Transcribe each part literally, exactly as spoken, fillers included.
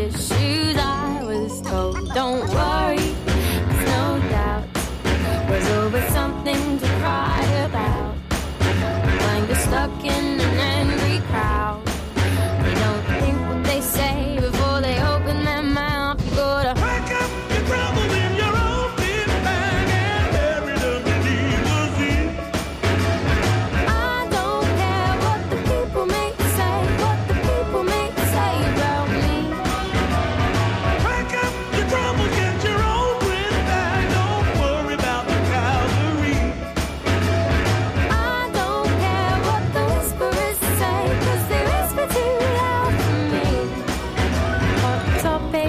issues. I was told, don't worry, there's no doubt. There's always something to cry about. When you're stuck in an angry crowd, they don't think what they say before they open their mouth. You gotta pack up your troubles in your own big bag and bury them beneath the sea. I don't care what the people may say, what the people may say about me. Pack up your troubles, get your own big bag, don't worry about the cavalry. I don't care what the whisperers say, 'cause they whisper too loud for me. Hot topic,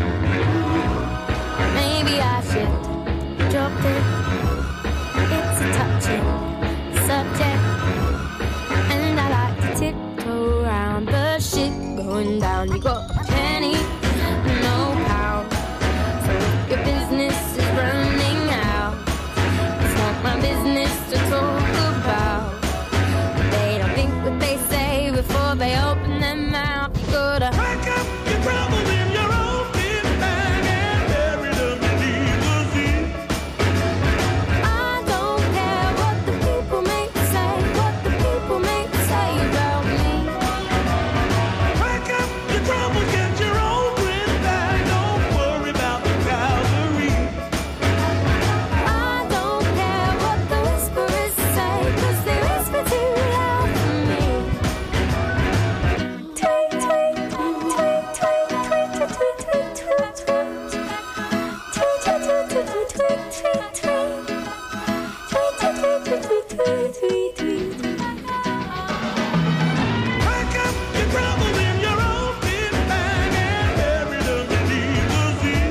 maybe I should drop it. It's a touching subject, and I like to tiptoe around the shit going down. You got a penny, no pound. So if your business is running out, it's not my business to talk about. They don't think what they say before they open their mouth. You gotta pack up your troubles in your own big bag and bury them beneath the sea. I don't care what the people may say, what the people may say about me. Pack up your troubles, get your own big bag, don't worry about the cavalry. I don't care what the whisperers say, 'cause they whisper too loud for me. Tweet, tweet, tweet, tweet, tweet, tweet, tweet, tweet, tweet, tweet. Tweet, tweet, tweet, tweet, tweet, tweet, tweet, tweet. Tweet, tweet, tweet, tweet, tweet, tweet, tweet, tweet. Pack up your troubles in your own big bag and bury them beneath the sea.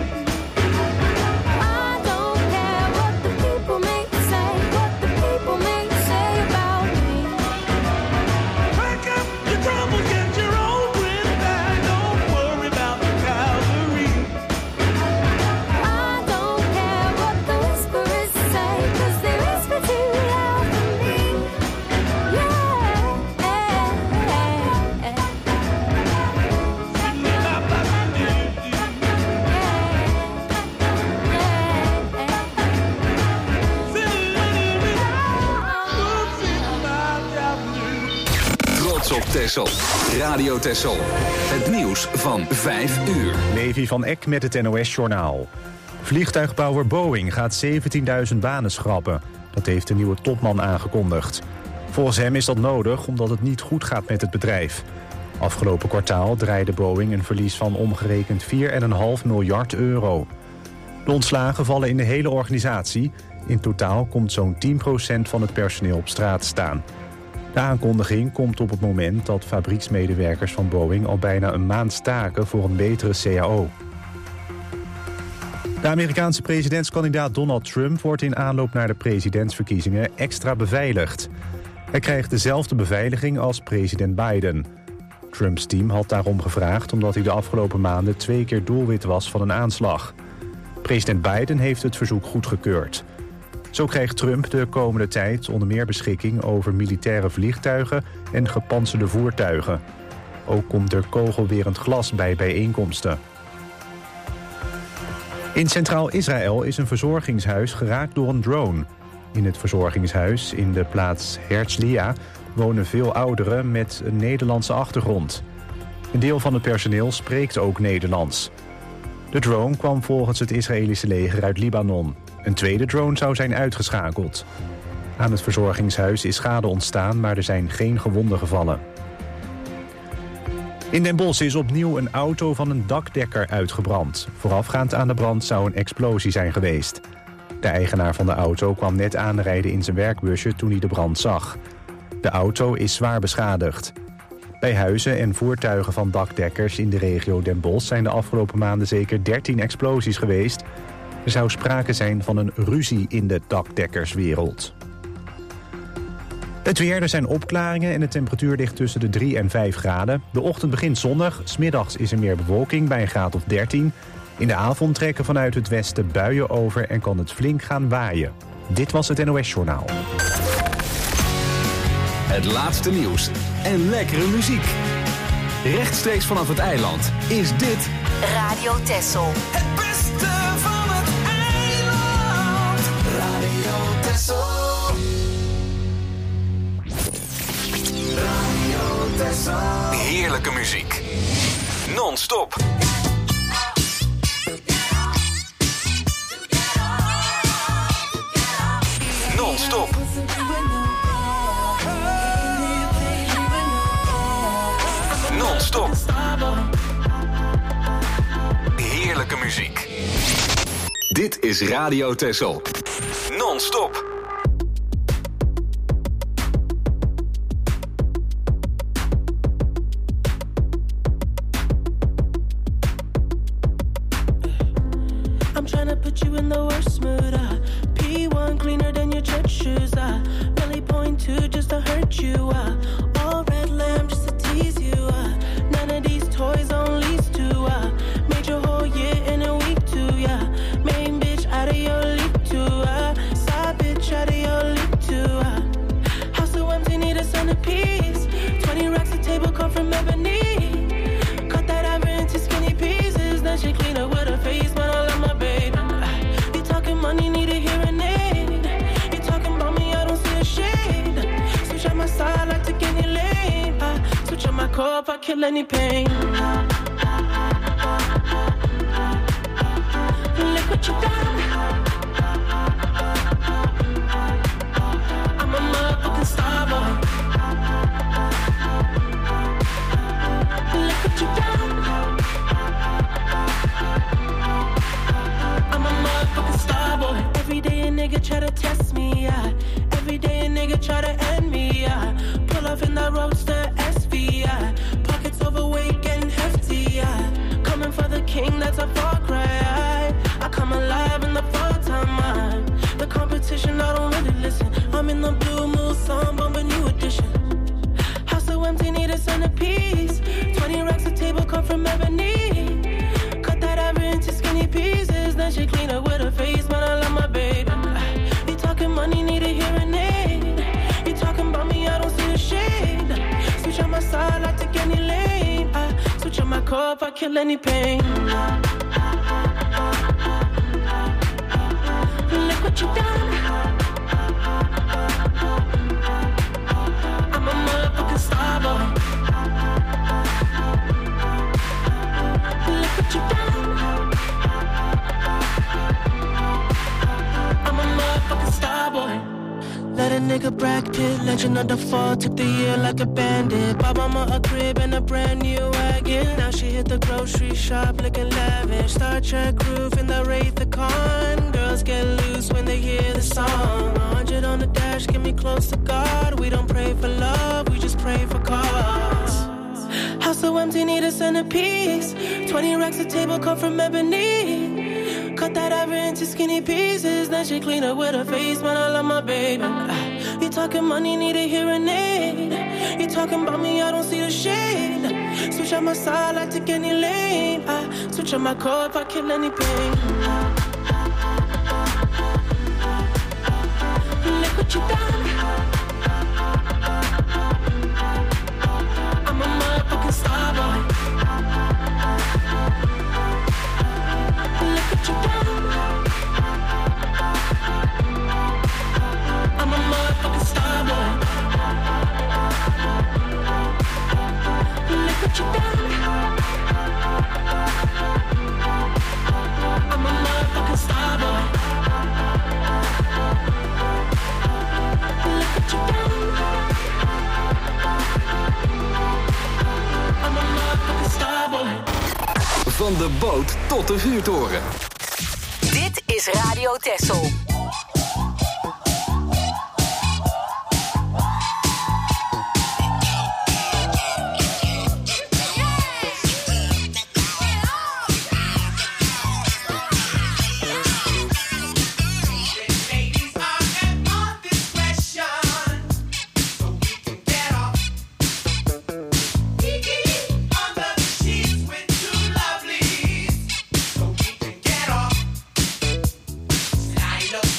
I don't care what the people may say, what the people may say about me. Pack up your troubles, get your own big bag, don't worry about the cavalry. I don't care what the whisperers say, 'cause they whisper too loud for me. Yeah. Trots op Texel. Radio Texel. Het nieuws van vijf uur. Levi van Eck met het N O S-journaal. Vliegtuigbouwer Boeing gaat zeventienduizend banen schrappen. Dat heeft de nieuwe topman aangekondigd. Volgens hem is dat nodig omdat het niet goed gaat met het bedrijf. Afgelopen kwartaal draaide Boeing een verlies van omgerekend vier komma vijf miljard euro. De ontslagen vallen in de hele organisatie. In totaal komt zo'n tien procent van het personeel op straat te staan. De aankondiging komt op het moment dat fabrieksmedewerkers van Boeing al bijna een maand staken voor een betere C A O. De Amerikaanse presidentskandidaat Donald Trump wordt in aanloop naar de presidentsverkiezingen extra beveiligd. Hij krijgt dezelfde beveiliging als president Biden. Trumps team had daarom gevraagd omdat hij de afgelopen maanden twee keer doelwit was van een aanslag. President Biden heeft het verzoek goedgekeurd. Zo krijgt Trump de komende tijd onder meer beschikking over militaire vliegtuigen en gepantserde voertuigen. Ook komt er kogelwerend glas bij bijeenkomsten. In Centraal Israël is een verzorgingshuis geraakt door een drone. In het verzorgingshuis in de plaats Herzliya wonen veel ouderen met een Nederlandse achtergrond. Een deel van het personeel spreekt ook Nederlands. De drone kwam volgens het Israëlische leger uit Libanon. Een tweede drone zou zijn uitgeschakeld. Aan het verzorgingshuis is schade ontstaan, maar er zijn geen gewonden gevallen. In Den Bosch is opnieuw een auto van een dakdekker uitgebrand. Voorafgaand aan de brand zou een explosie zijn geweest. De eigenaar van de auto kwam net aanrijden in zijn werkbusje toen hij de brand zag. De auto is zwaar beschadigd. Bij huizen en voertuigen van dakdekkers in de regio Den Bosch zijn de afgelopen maanden zeker dertien explosies geweest. Er zou sprake zijn van een ruzie in de dakdekkerswereld. Het weer, er zijn opklaringen en de temperatuur ligt tussen de drie en vijf graden. De ochtend begint zonnig, 's middags is er meer bewolking bij een graad of dertien. In de avond trekken vanuit het westen buien over en kan het flink gaan waaien. Dit was het N O S-journaal. Het laatste nieuws en lekkere muziek. Rechtstreeks vanaf het eiland is dit Radio Texel. Het beste van het eiland. Radio Texel. Radio Texel. Heerlijke muziek. Non-stop. Non-stop. Non-stop. Heerlijke muziek. Dit is Radio Texel. Non-stop. I'm trying to put you in the worst mood. Uh, P one cleaner than your church shoes. Uh, really point two just to hurt you. Uh, all red lamb just to tease you. Uh, none of these toys on lease to. Uh, made your whole year in a week too. Yeah, main bitch out of your league too. Uh, side bitch out of your league too. Uh, house so empty, need a centerpiece. Twenty racks a table come from ebony. Cut that ever into skinny pieces. Then she clean up with her face, man. I love my baby. You talking money, need a hearing aid. You talking about me, I don't see a shade. Switch on my side, like take any lane. I switch on my core if I kill any pain. Look what you done. I'm a motherfucking star boy. Look what you done. I'm a motherfucking star boy. Every day a nigga try to test me, yeah. Every day a nigga try to end me, yeah. Pull off in that roadster S V, yeah. Pockets overweight, getting hefty, yeah. Coming for the king, that's a far cry. I, I come alive in the fall time, man. The competition, I don't really listen. I'm in the blue moon, song, bomb a new edition. House so empty, need a centerpiece. Twenty racks a table come from ebony. Cut that ever into skinny pieces. Then she clean up with her face, man, I love my baby. You talking money, need a hearing aid. You talking about me, I don't see a shade. Switch on my side, I take any lane. I switch on my core if I kill any pain. Look what you done. I'm a motherfucking star boy. Look what you done. I'm a motherfucking star boy. Let a nigga Brad Pitt, legend of the fall, took the year like a bandit. Bought mama a crib and a brand new wagon. Now she hit the grocery shop looking lavish. Star Trek roof in the Wraith the Con. Girls get loose when they hear the song. one hundred on the dash, get me close to God. We don't pray for love, we just pray for cause. House so empty, need a centerpiece. Twenty racks a table come from ebony. Cut that ever into skinny pieces. Then she clean up with her face, man, I love my baby. You talking money, need a hearing aid. You talking about me, I don't see the shade. Switch on my side, I take any lane. I switch on my core if I kill any pain. Look what you done. I'm a motherfucking star boy. Look what you done. I'm a motherfucking star boy. Look what you done. I'm a motherfucking star boy. Look what you done. I'm a motherfucking star boy. Van de boot tot de vuurtoren. Dit is Radio Texel. Light up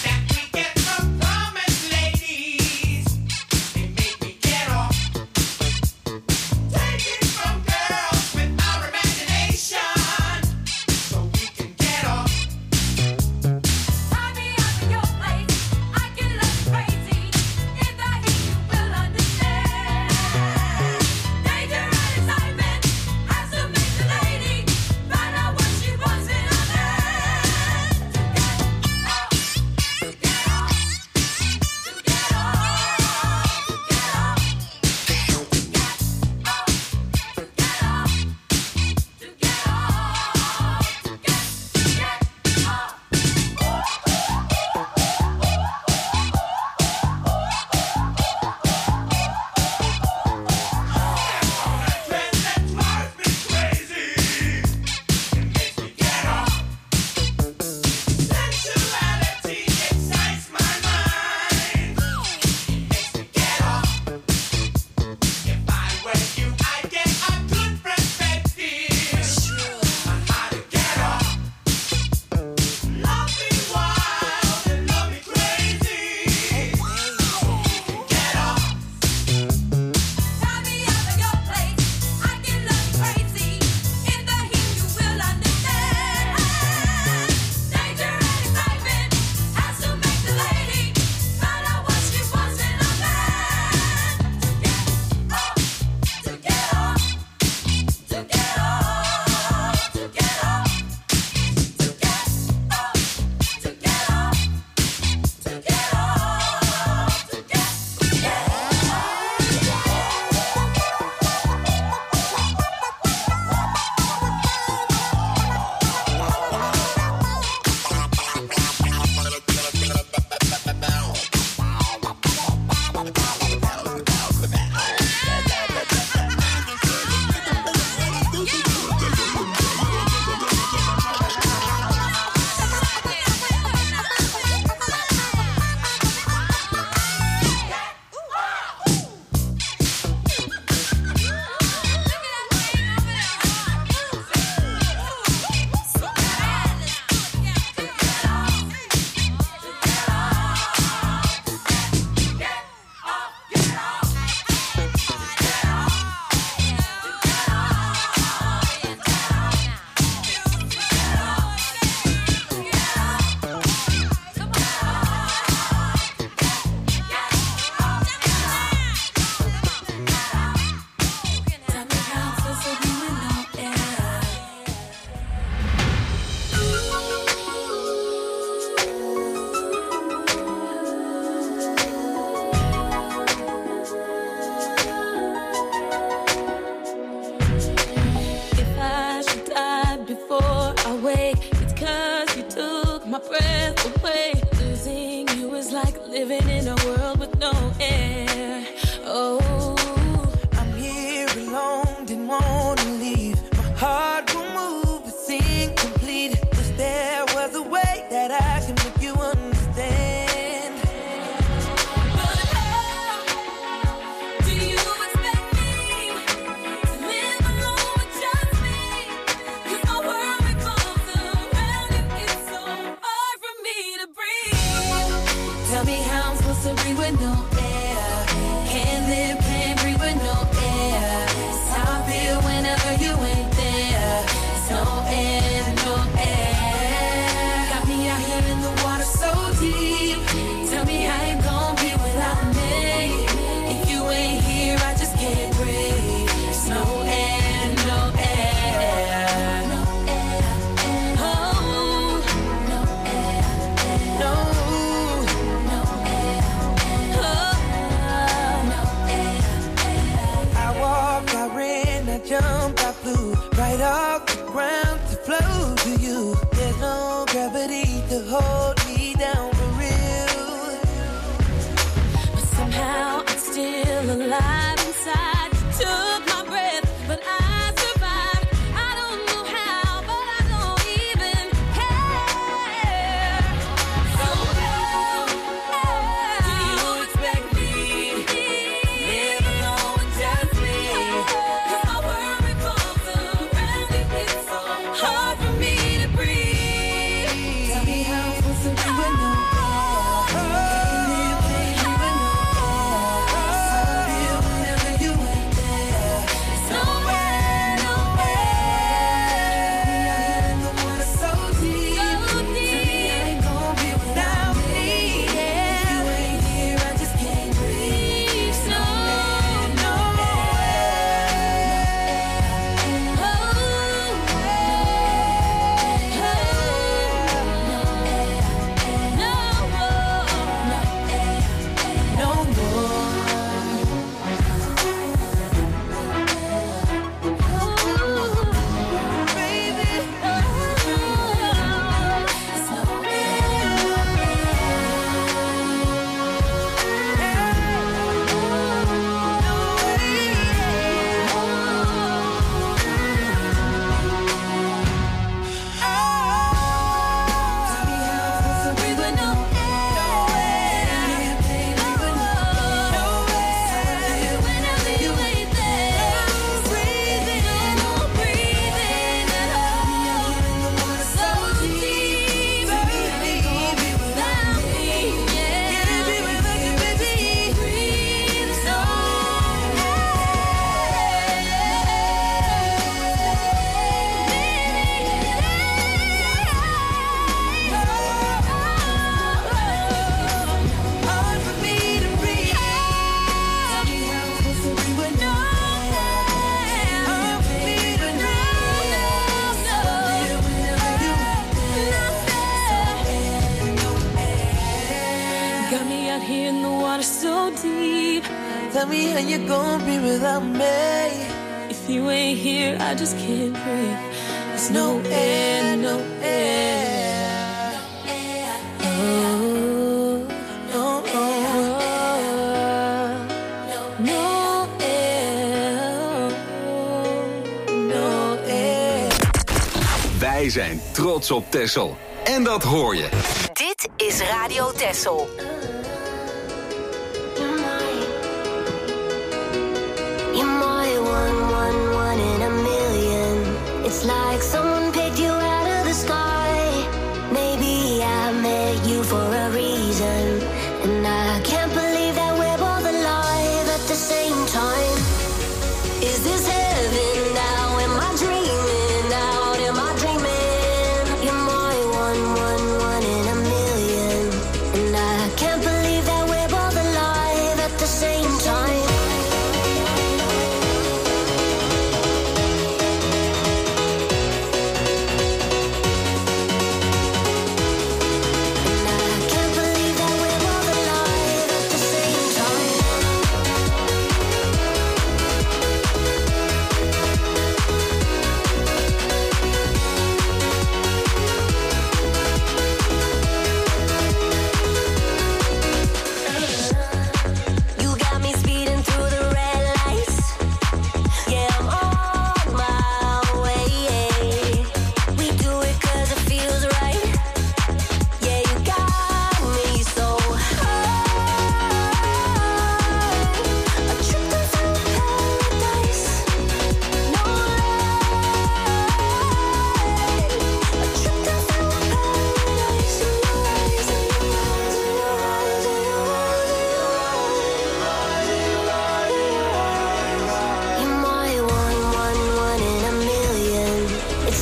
heart will move, it's incomplete. Wish there was a way that I can make you understand. But how do you expect me to live alone with just me? 'Cause my world revolves around you. It's so hard for me to breathe. Tell me how I'm supposed to breathe with no air. Can't live, can't breathe with no air. It's how I feel whenever you ain't there. It's no air, no air. Got me out here in the water so deep. Tell me how you gon' be without me. If you ain't here, I just can't breathe. It's no air, no air. No air, oh, no air, no. Jump, I flew right off the ground to flow to you. There's no gravity to hold me down for real. But somehow I'm still alive inside. You took my breath, but I survived. I don't know how, but I don't even care. So how do you expect me to live alone with just me? 'Cause my world revolves around you. It's so hard for me to breathe. Tell me how I'm supposed to be with no air. Can't live, can't live with no air. It's how I feel whenever you ain't there. It's no air, no air. Me out here in the water so deep. So Tell me deep. I ain't gon' be without me. If you ain't here, I just can't breathe. No, No no more. Baby, tell me how I'm supposed to breathe with no air. Can't breathe with no air. whenever you ain't there, breathing, no breathing at all. So deep, without me, yeah. Breathe, so Hard for me to breathe. Tell me how I'm supposed to breathe with no air. Hard for me to breathe. So feel whenever you ain't there. No air. got me out here in the water so deep. Tell me how you gon' be without me. If you ain't here, I just can't breathe. There's no air, no air. Oh, No, no. no air, No air. Wij zijn trots op Texel. En dat hoor je. Dit is Radio Texel. You're my one, one, one in a million. It's like someone picked you out of the sky. Maybe I met you for a reason, and I can't believe that we're both alive at the same time. Is this heaven now? Am I dreaming now? Am I dreaming? You're my one, one, one in a million, and I can't believe that we're both alive at the same time.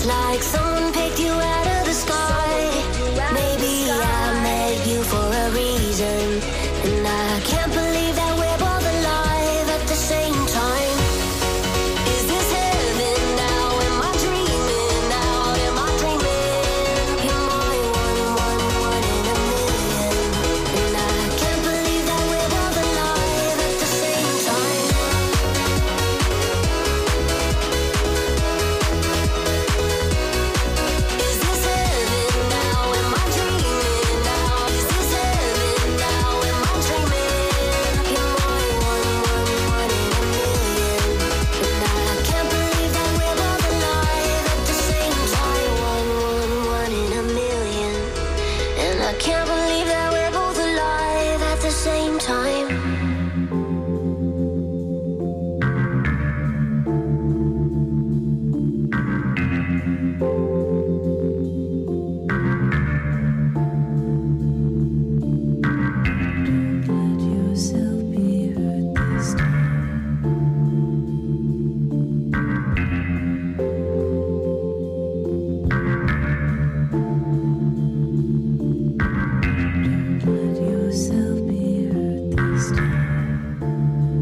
like someone picked you out of the sky. Maybe I met you for a reason, and I can't believe that we're both alive at the same time. Is this heaven now? Am I dreaming now? Am I dreaming? You're my one, one, one in a million, and I can't believe that we're both alive at the same time. Is this heaven now? Am I dreaming now? Is this heaven now? Am I dreaming? You're my one, one, one in a million, and I can't believe that we're both alive at the same time. One, one, one in a million, and I can't believe that we're both alive at the same time. Let yourself be hurt this time. Let yourself be hurt this time.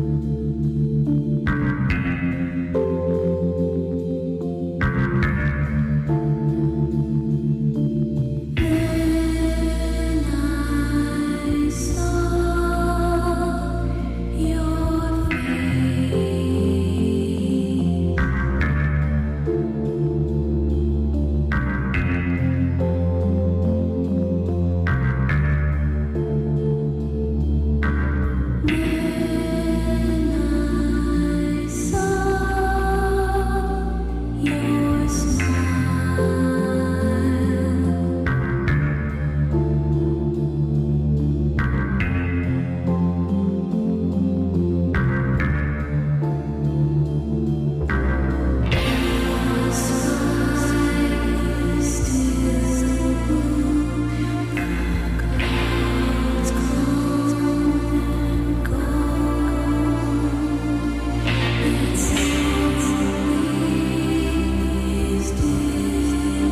When I saw your These days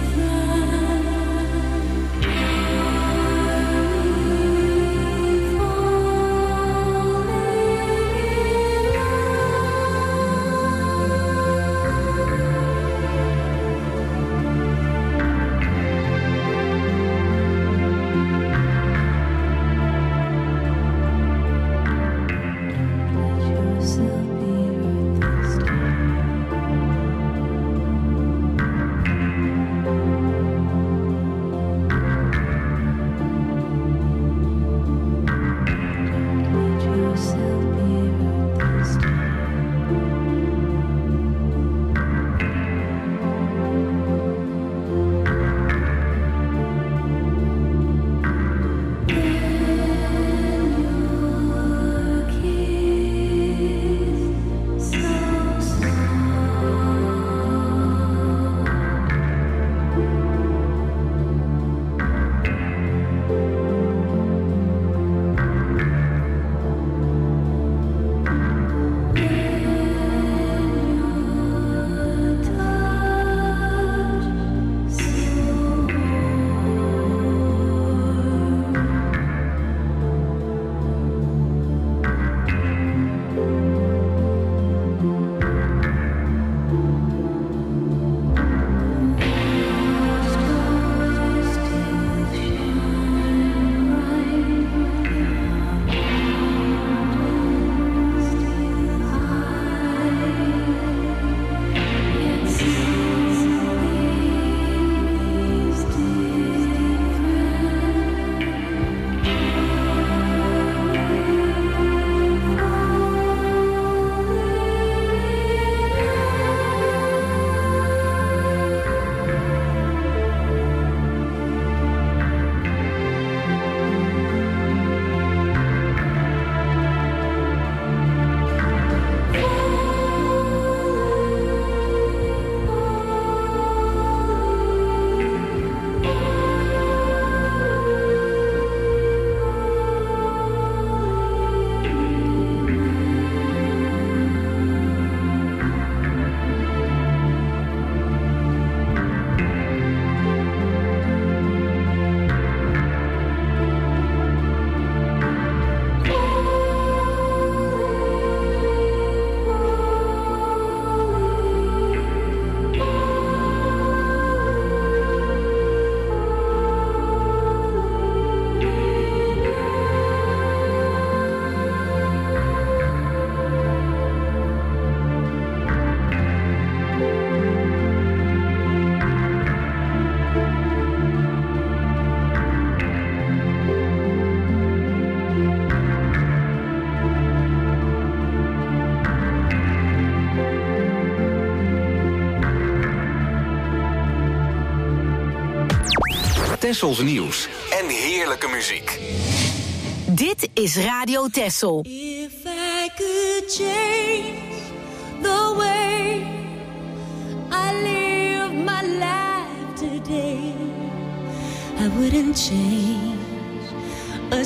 Tessels nieuws en heerlijke muziek. Dit is Radio Tessel. If I could change the way I live my life today, I wouldn't change a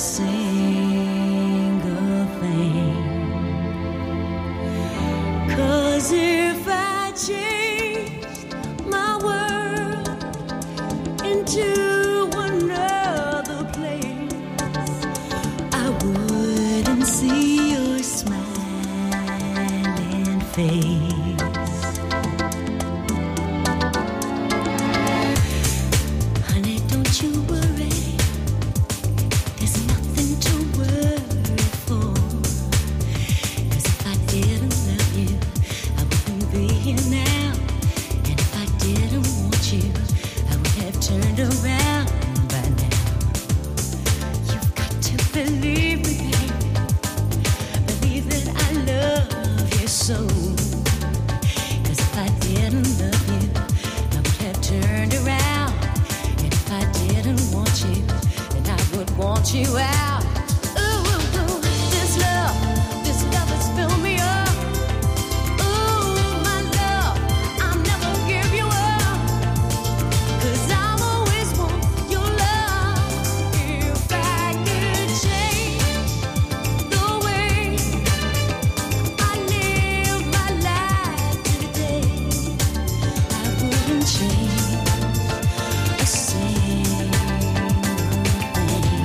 single thing. 'Cause if I changed my world into another place, I wouldn't see your smiling face. Honey, don't you worry, there's nothing to worry for. 'Cause if I didn't love you, I wouldn't be here now. And if I didn't want you, I would have turned around by now. You've got to believe me, baby. Believe that I love you so. 'Cause if I didn't love you, I would have turned around. And if I didn't want you, then I would want you out. Ooh, ooh, ooh, this love, this love has filled me up. Ooh, my love, I'll never give you up. 'Cause I'll always want your love. If I could change the way I live my life today, I wouldn't change a single thing.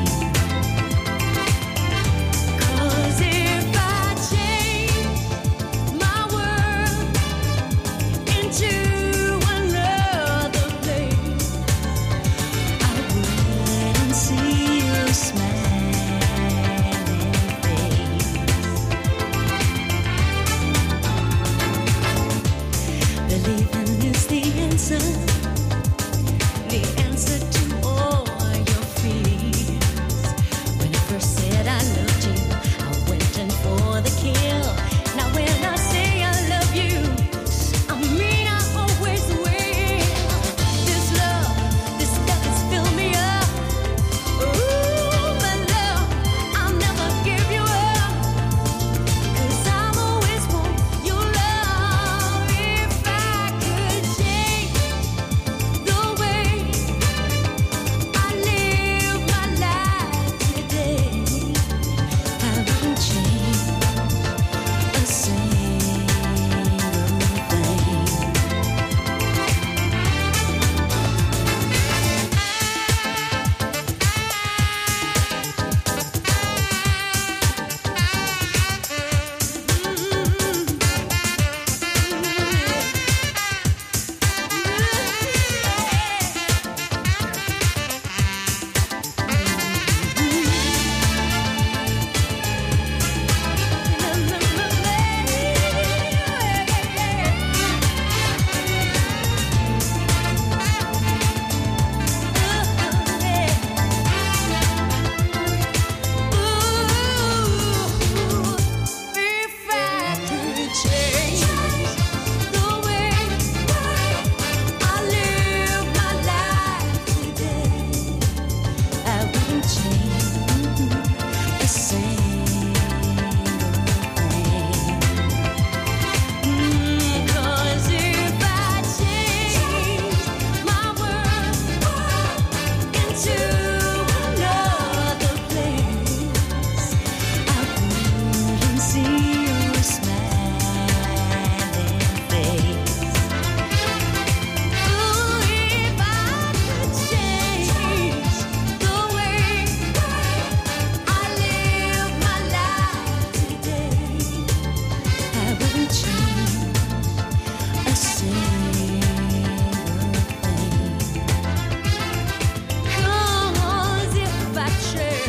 'Cause if I change my world into another place, I wouldn't see your smiling face. Believing is the answer, the answer to all your fears. When I first said I loved you, I went in for the kill. Now when I say I love you, I mean I always will. This love, this love has filled me up. Ooh, my love, I'll never give you up. 'Cause I'll always want your love. If I could change the way I live my life today, I wouldn't change a single thing. If I could change the way I live my life today, I wouldn't change a single thing. 'Cause if I change my world into another place, I wouldn't see your smiling face. Ooh, if I could change the way I live my life today, I wouldn't change a single thing. 'Cause if I change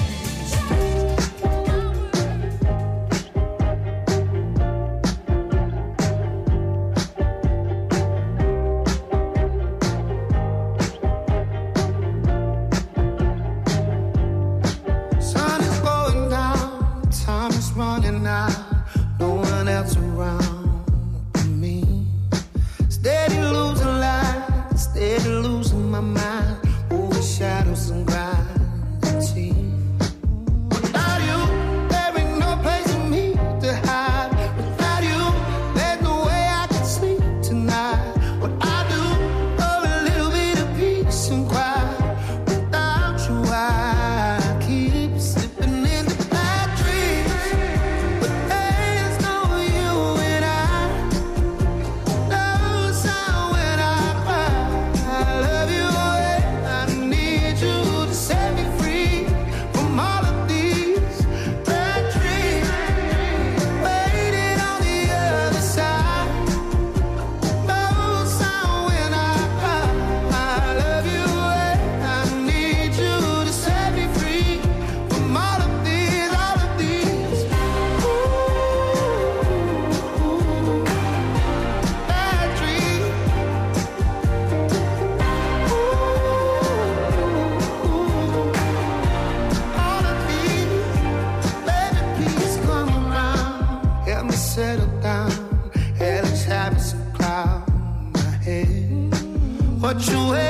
Sun is going down, time is running out, no one else around me. Steady losing light, steady losing my mind, overshadows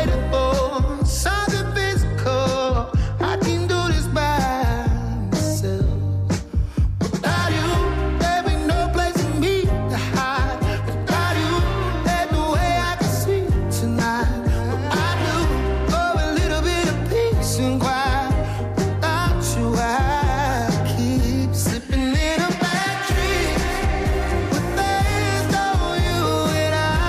waiting for something physical. I can do this by myself. Without you, there be no place for me to hide. Without you, there's no way I can sleep tonight. But I do for a little bit of peace and quiet. Without you, I keep slipping in a bad dream. But there's no you and I.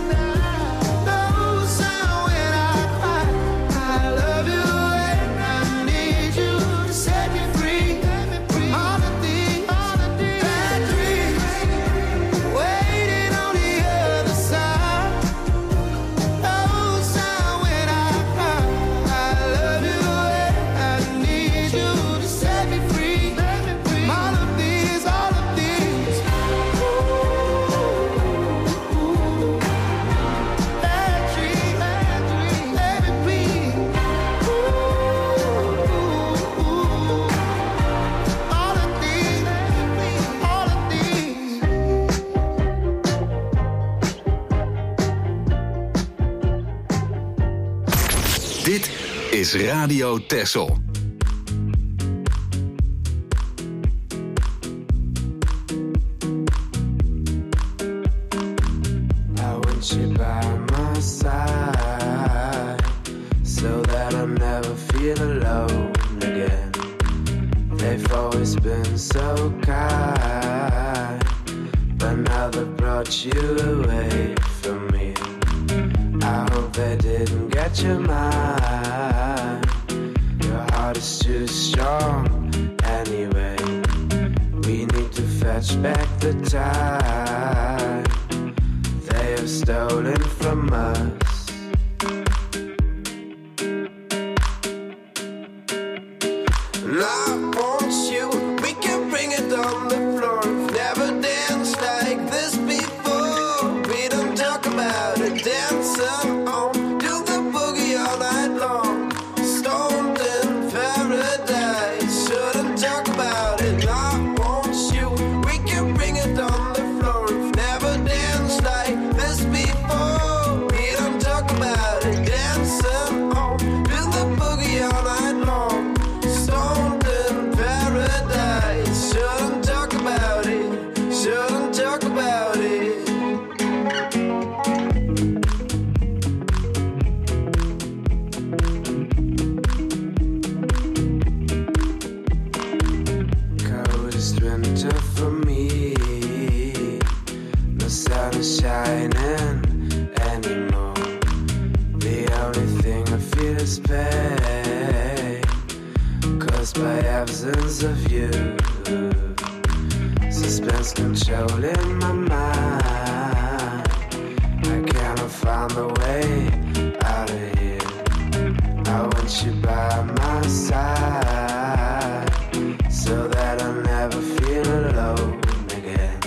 No sound when I cry. I love you and I need you to set me free. All of these bad dreams waiting on the other side. No sound when I cry. I love you and I need you to set me free. All of these, all of these bad dreams, bad dreams, let me breathe. All of these, all of these. Dit is Radio Texel. I want you by my side so that I never feel alone again. They've always been so kind, but now they brought you away from me. I hope they didn't get your mind. Your heart is too strong anyway. We need to fetch back the time they have stolen from us. And I want you, we can bring it on the floor. We've never danced like this before. We don't talk about it, dancing on, do the boogie all night long. Stoned in paradise, shouldn't talk about it. I want you, we can bring it on the floor. We've never danced like this before. We don't talk about it, dancing on, do the boogie all night long. Stoned in paradise, shouldn't talk about it, shouldn't talk about it. Coldest winter for me. No sun is shining anymore. The only thing I feel is pain caused by absence of you. Suspense controlling my mind. I cannot find the way out of here. I want you by my side so that I never feel alone again.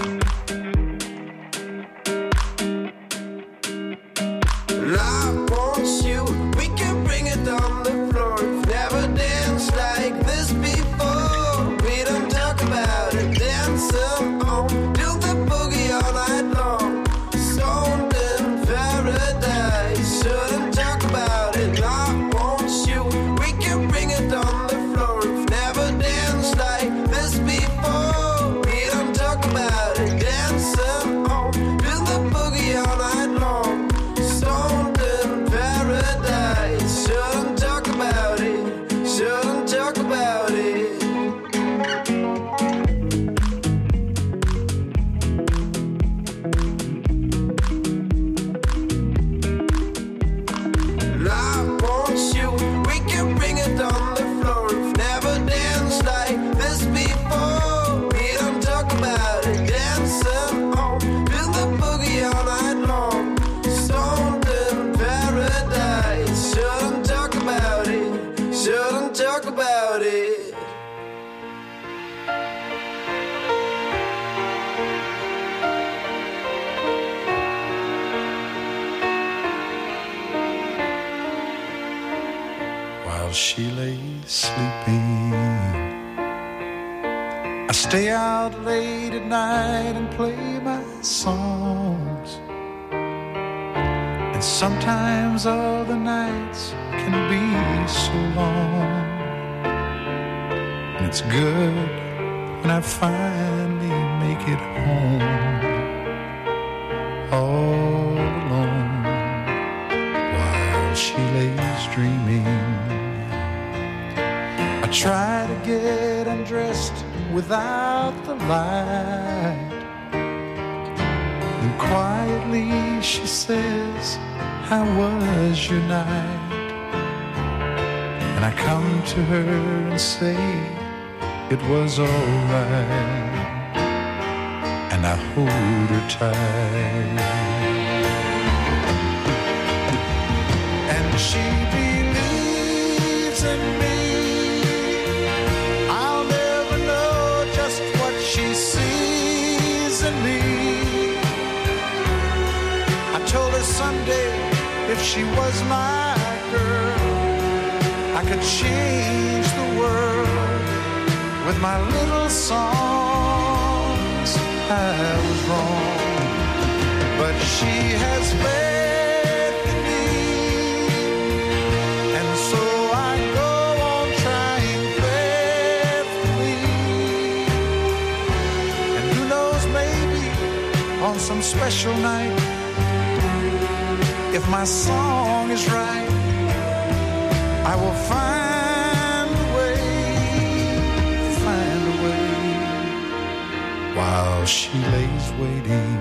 And I want you, we can bring it on the floor. We've never danced like this before. We don't talk about it, dancing on, do the boogie all night long. Stoned in paradise, shouldn't talk about it. I want you, we can bring it on the floor. We've never danced like this before. We don't talk about it, dancing on, do the boogie all night long. Stoned in paradise, shouldn't talk about it, shouldn't talk about it. And I want you, we can bring it on the floor. We've never danced like this before. We don't talk about it, dancing on, do the boogie all night long. Stoned in paradise, shouldn't talk about it, shouldn't talk about it. While she lay sleeping, I stay out late at night and play my songs. And And sometimes all the nights can be so long. And it's good when I finally make it home, all alone, while she lays dreaming. I try to get undressed without the light, and quietly she says, how was your night? And I come to her and say, it was all right, and I hold her tight. And she believes in me. I'll never know just what she sees in me. I told her someday if she was my girl, I could change the world with my little songs. I was wrong, but she has faith in me, and so I go on trying faithfully. And who knows, maybe on some special night, if my song is right, I will find a way, find a way, while she lays waiting.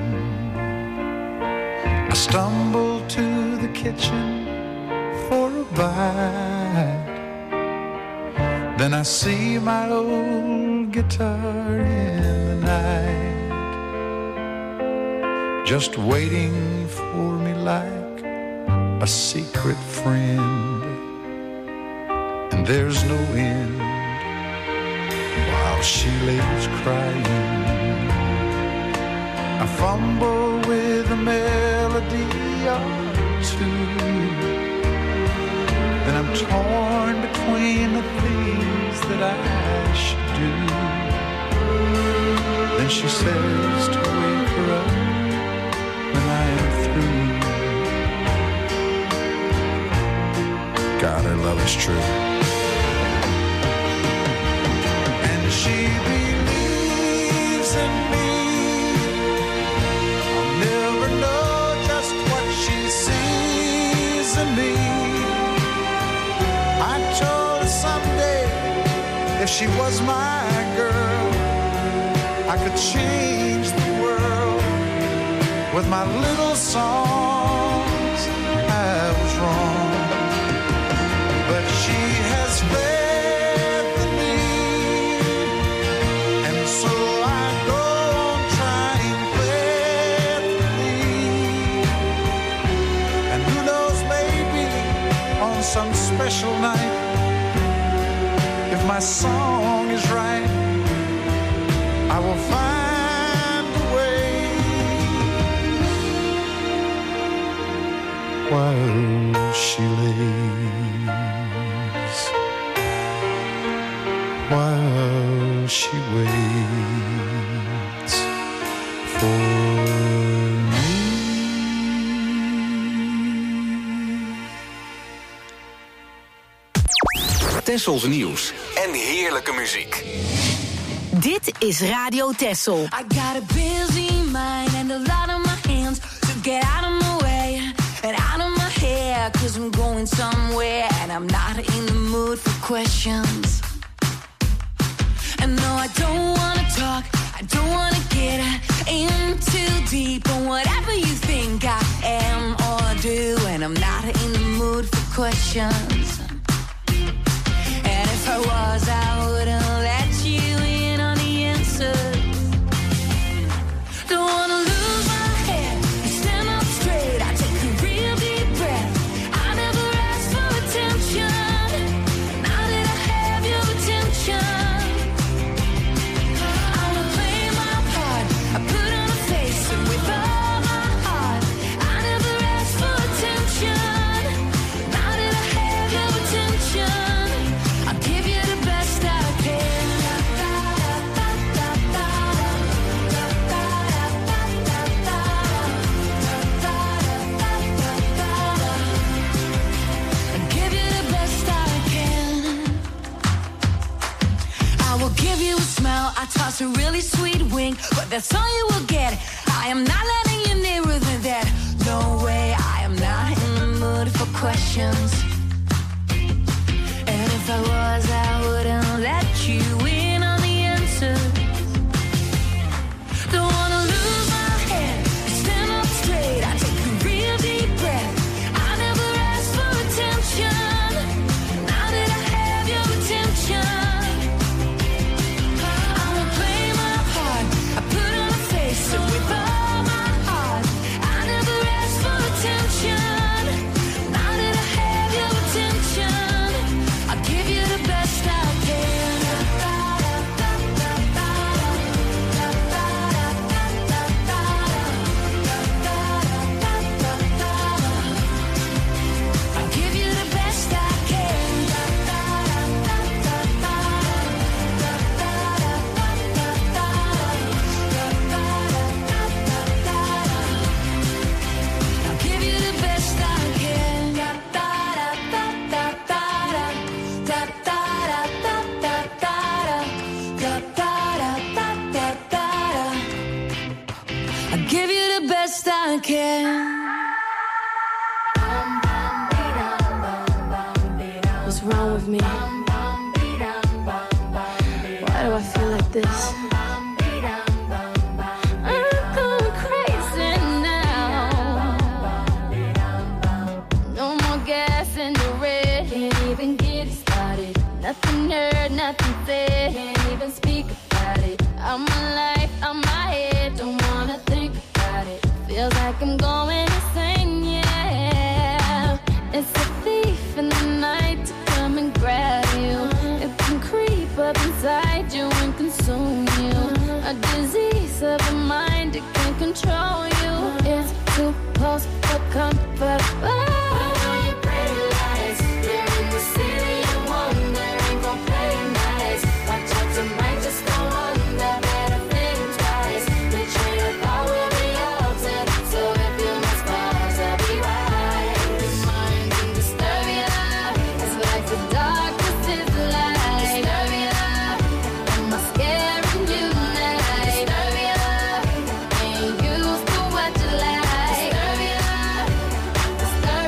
I stumble to the kitchen for a bite. Then I see my old guitar in the night, just waiting for me like a secret friend. And there's no end while she lays crying. I fumble with a melody or two, then I'm torn between the things that I should do. Then she says to wake her up when I am through. God, her love is true. She believes in me. I'll never know just what she sees in me. I told her someday if she was my girl, I could change the world with my little songs. I was wrong, but she has faith. Some special night, if my song is right, I will find a way, while she lays, while she waits for Tessels nieuws en heerlijke muziek. Dit is Radio Tessel. I got a busy mind and a lot on my hands, so get out of my way and out of my hair, cause I'm going somewhere and I'm not in the mood for questions. And no, I don't wanna talk, I don't wanna get in too deep on whatever you think I am or do, and I'm not in the mood for questions. If I was, I wouldn't let you in on the answer. Don't wanna lose my head, stand up straight. I take a real deep breath. I never asked for attention. Now that I have your attention, I'ma play my part. I put on a face and with all my heart. I never asked for attention. Now that I have your attention, I'll give you the best that I can. I toss a really sweet wink, but that's all you will get. I am not letting you nearer than that. No way, I am not in the mood for questions. And if I was, I wouldn't let you in on the answer. Don't wanna lose my head, stand up straight. I take a real deep breath. I never asked for attention. Now that I have your attention, I will play my part. I put on a face and with all my heart. I never asked for attention. Now that I have your attention, I'll give you the best I can. I'll give you the best I can. I'll give you the best I can. I'll give you the best I can. What's wrong with me? Why do I feel like this? I'm going crazy now. No more gas in the red. Can't even get it started. Nothing heard, nothing said. Can't even speak about it. I'm my life, I'm my head. Don't wanna think about it. Feels like I'm going insane, yeah. It's a thief in the night to come and grab you. It can creep up inside you and consume you. A disease of the mind, it can control you. It's too close for comfort. Disturbia,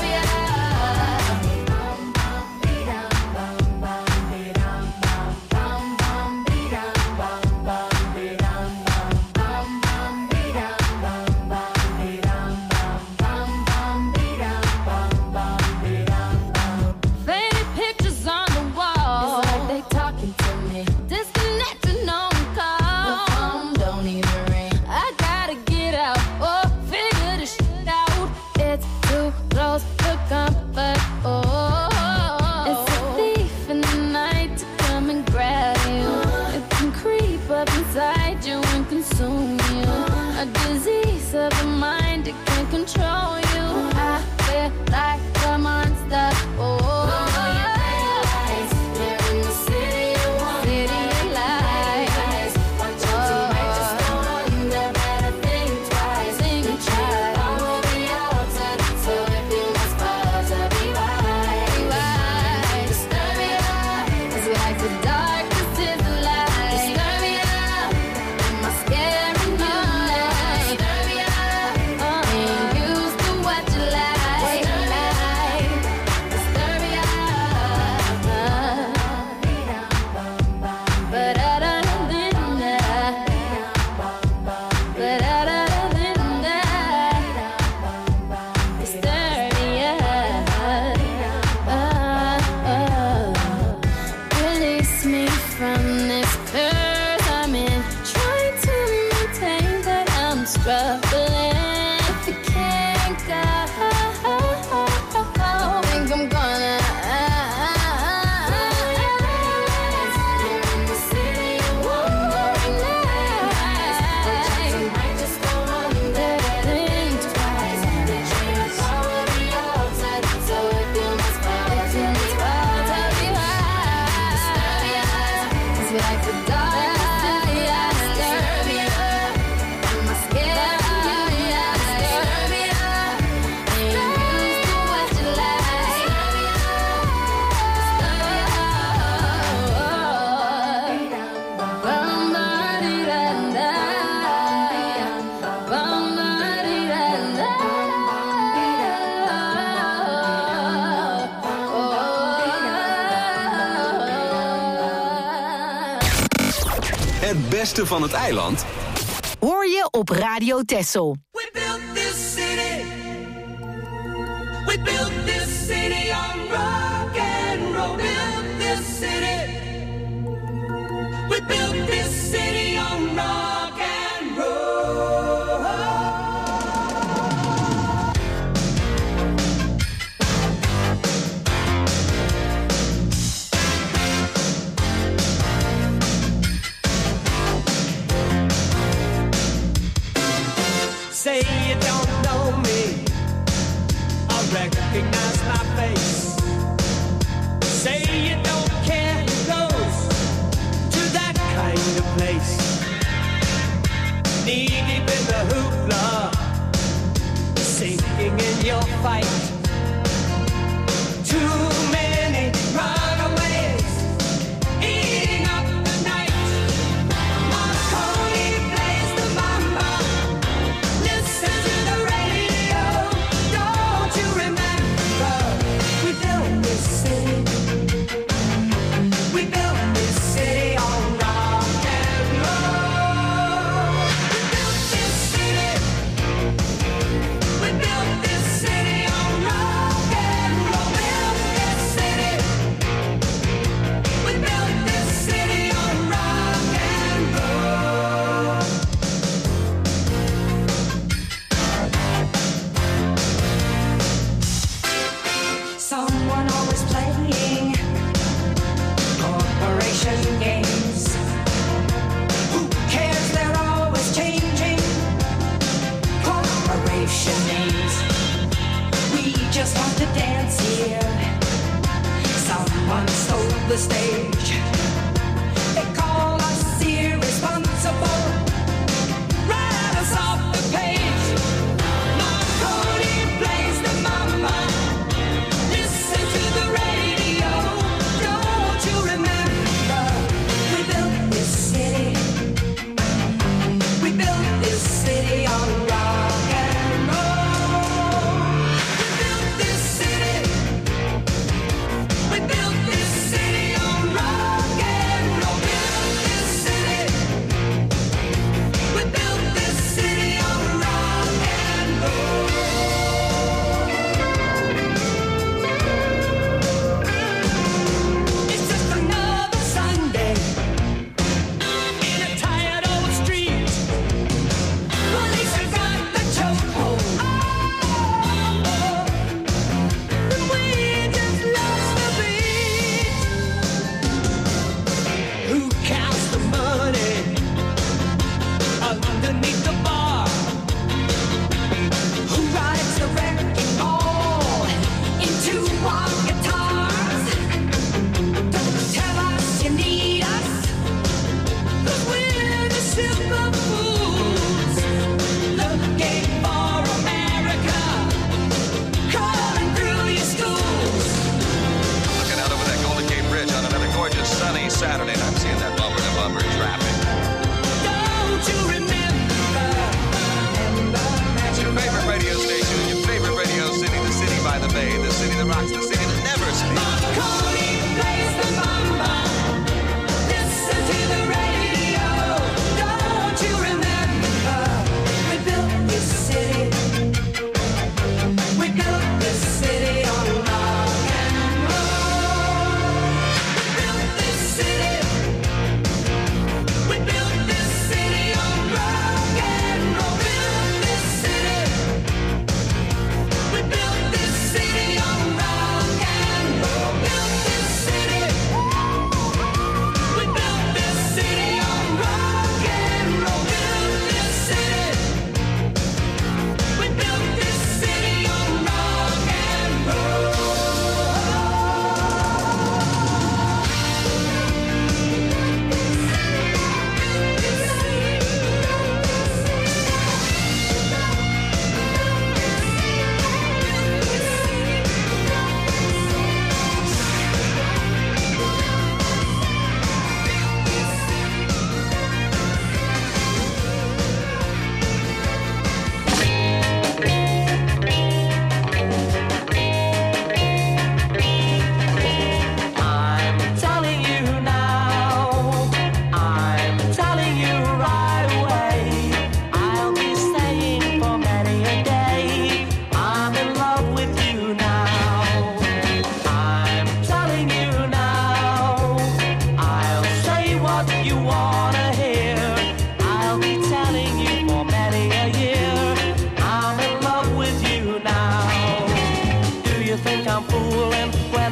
Het beste van het eiland hoor je op Radio Texel. We built this city. We built this city on rock and roll. Built this city. We built this city on rock and roll. Say you don't know me, I recognize my face. Say you don't care who goes to that kind of place. Knee deep in the hoopla, sinking in your fight. Too many runaways, eating up the night. Marconi plays the mamba. Listen to the radio. Don't you remember? We built this city. We built this city on rock and roll. We built this city. We built this city on rock and roll. Built this city. We built this city on rock and roll. Someone always playing corporation games. Who cares? They're always changing corporation names. We just want to dance here. Someone stole the stage. They call us irresponsible. Write us off the page. Marconi plays the mama. Listen to the radio. Don't you remember? We built this city. We built this city on rock and roll. We built this city. We built this city on rock and roll. Built this city. We built this city on rock and roll. It's just another Sunday in a tired old street. Police have got the chokehold. Oh, and we just lost the beat. Who counts the money underneath the bar? Who rides the wrecking ball into our guitars? Don't tell us you need us, 'cause we're the simple fools looking for America, crawling through your schools. Looking out over that Golden Gate Bridge on another gorgeous sunny Saturday, and I'm seeing that bumper to bumper traffic. Don't you remember? Remember It's your favorite radio station, your favorite radio city, the city by the bay, the city that rocks, the city that never sleeps. Marconi plays the mamba. Listen to the radio. Don't you remember? We built this city. We built this city on rock and roll. We built this city.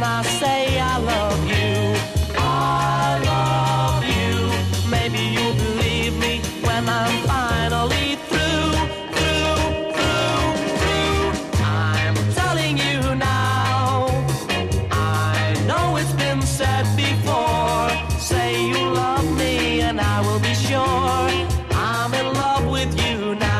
when I say I love you. I love you. Maybe you'll believe me when I'm finally through, through, through, through. I'm telling you now. I know it's been said before. Say you love me and I will be sure I'm in love with you now.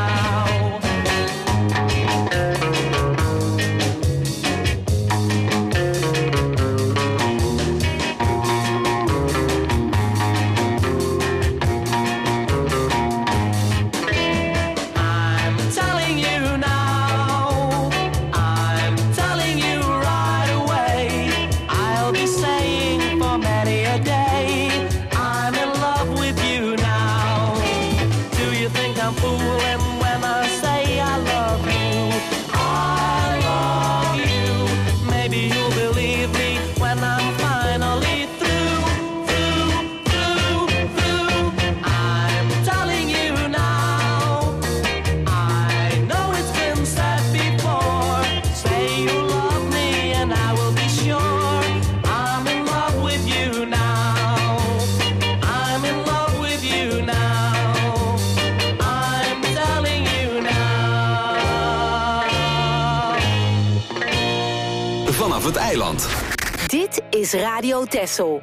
I'm telling you now. I'm telling you right away. I'll be saying for many a day I'm in love with you now. Do you think I'm fooling when I say I love you? I love you. Maybe you'll believe me when I'm finally through, through, through, through. I'm telling you now. I know it's been said before. Say you love me and I will be sure I'm in love with you now. I'm in love with you now. I'm telling you now. Vanaf het eiland. Dit is Radio Texel.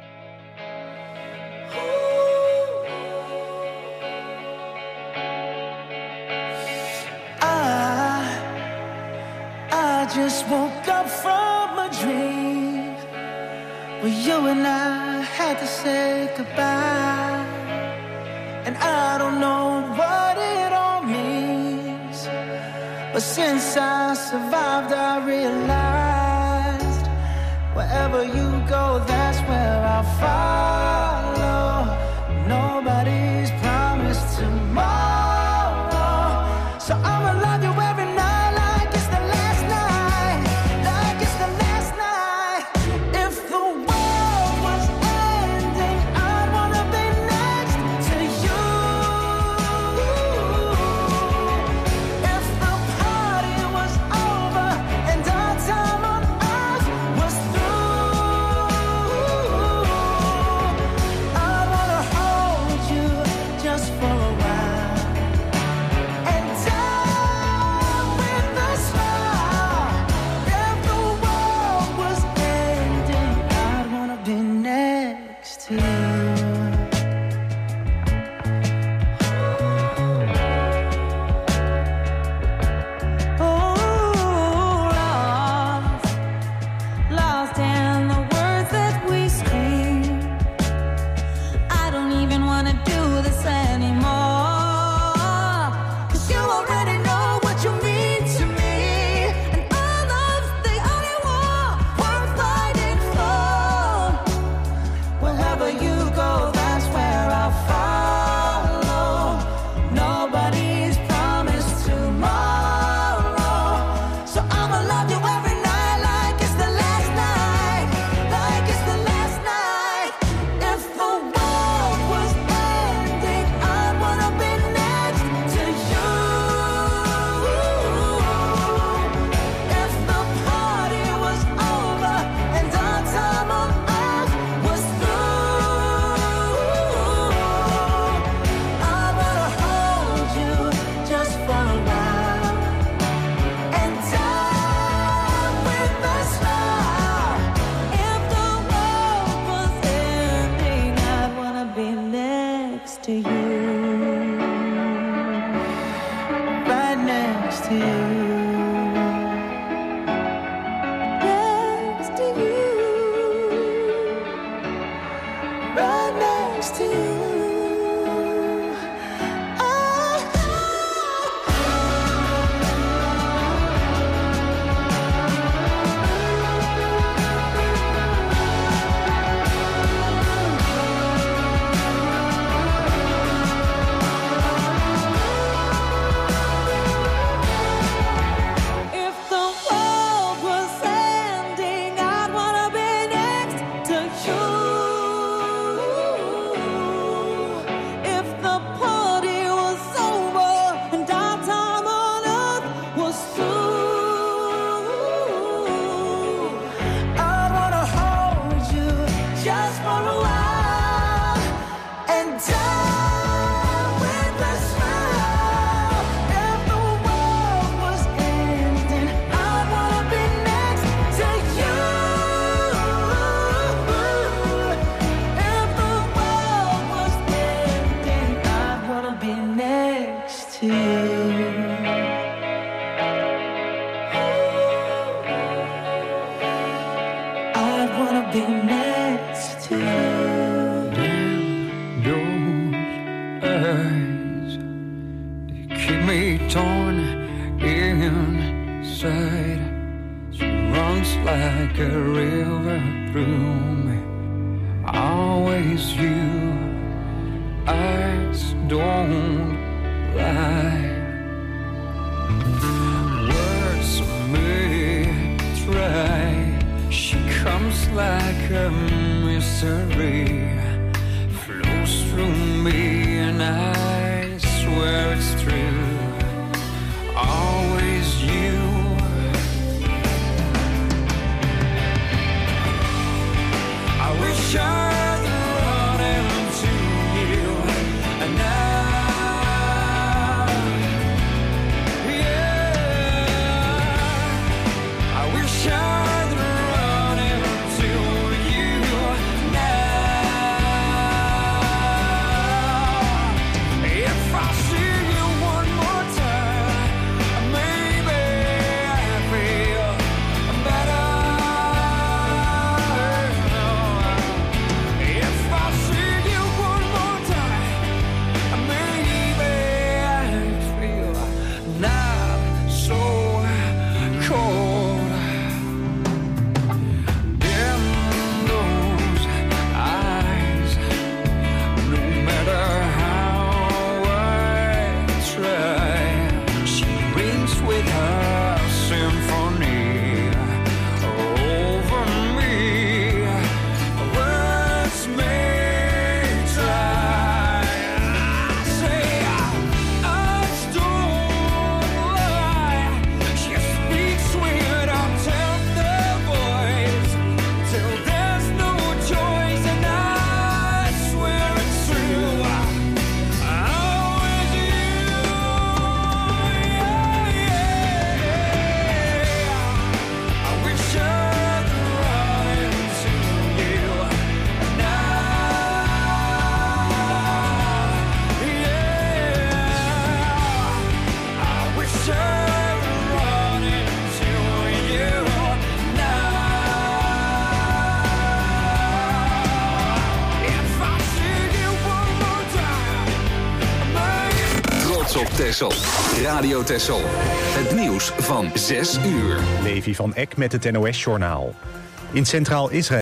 I, I just woke up from a dream where you and I had to say goodbye. And I don't know what it all means, but since I survived I realized wherever you go, that's where I'll follow. Nobody's promised tomorrow, so I'ma love you every night like it's the last night, like it's the last night. If the world was ending, I'd wanna be next to you. If the party was over and our time on earth was through, I'd wanna hold you just for a while and die with a smile. If the world was ending, I'd wanna be next to you. Oh, lost, lost in the words that we scream. I don't even wanna do this anymore, 'cause you already know what you mean to me, and our love's the only war worth fighting for. Wherever you go, that's where I'll follow. Nobody's promised tomorrow, so I'ma love you every night like it's the last night, like it's the last night. If the world was ending, I'd wanna be next to you. If the party was over and our time on earth was through, I'd wanna hold you just for a while and die with a smile. If the world was ending, I'd wanna be next to you, right next to you, next to you, right next to you. If the world was ending, I'd wanna be next to you. wanna be next to you. Damn, those eyes, they keep me torn inside. She runs like a river through me. Always you, eyes don't lie. Words may try. She comes like a mystery, flows through me, and I swear it's true. Always you. I wish I'd run into you, and now, yeah, I wish I'd run into you now. If I see you one more time, maybe I feel better. If I see you one more time, maybe I feel not so cold. Damn those eyes, no matter how I try, she rings with her symphony over me. Words may try. I say eyes don't lie. She speaks without tender voice, till there's no choice, and I swear it's true. Always you, yeah, yeah. I wish I'd run into you now, yeah. I wish I'd run into you now. If I see you one more time, maybe. Trots op Texel. Radio Texel. Het nieuws van zes uur. Levi van Eck met het N O S-journaal. In Centraal Israël